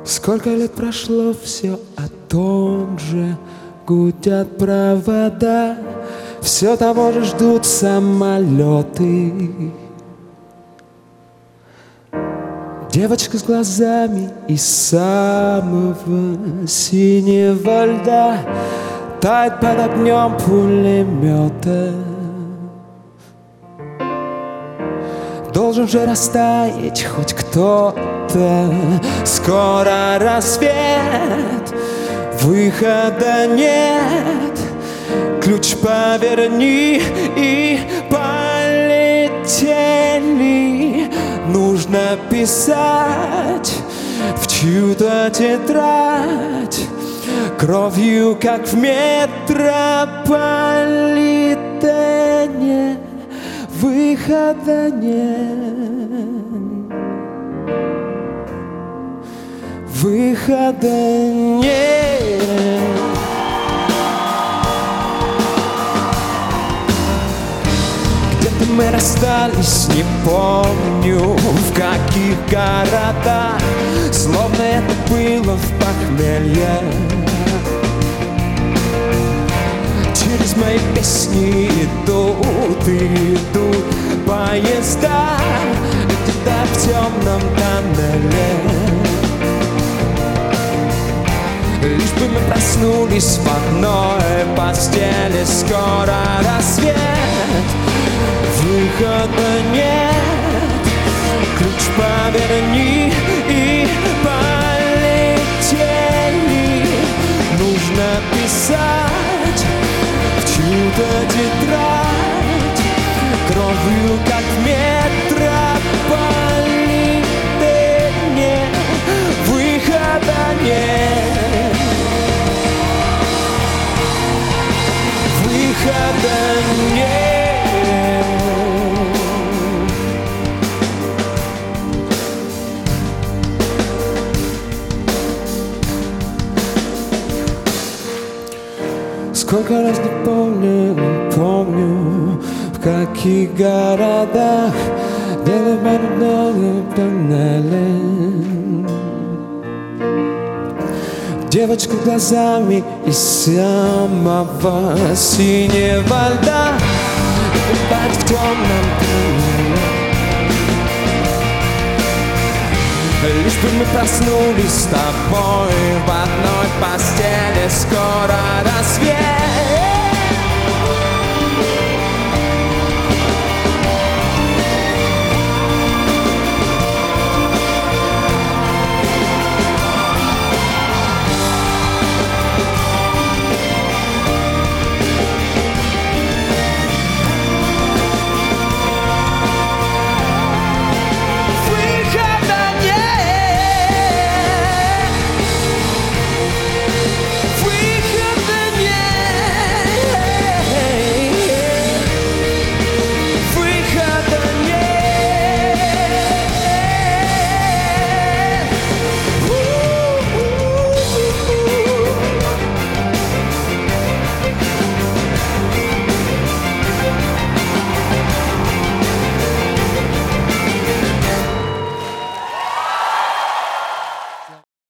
Сколько лет прошло, все о том же. Гудят провода, все того же ждут самолеты. Девочка с глазами из самого синего льда тает под огнем пулемета. Должен же растаять хоть кто-то. Скоро рассвет, выхода нет. Ключ поверни и полетели. Нужно писать в чью-то тетрадь кровью, как в метрополитене. Выхода нет. Выхода нет. Где-то мы расстались, не помню в каких городах. Словно это было в похмелье. Через мои песни идут поезда, где-то в темном тоннеле. Лишь бы мы проснулись в одной постели. Скоро рассвет, выхода нет. Ключ поверни и полетели. Нужно писать в чью-то тетрадь кровью, как в метрополитене. Выхода нет. Выхода нет. Сколько раз не помню, в каких городах, где-то в тоннеле. Девочка глазами из самого синего льда бывает в темном тоннеле. Лишь бы мы проснулись с тобой в одной постели. Скоро рассвет,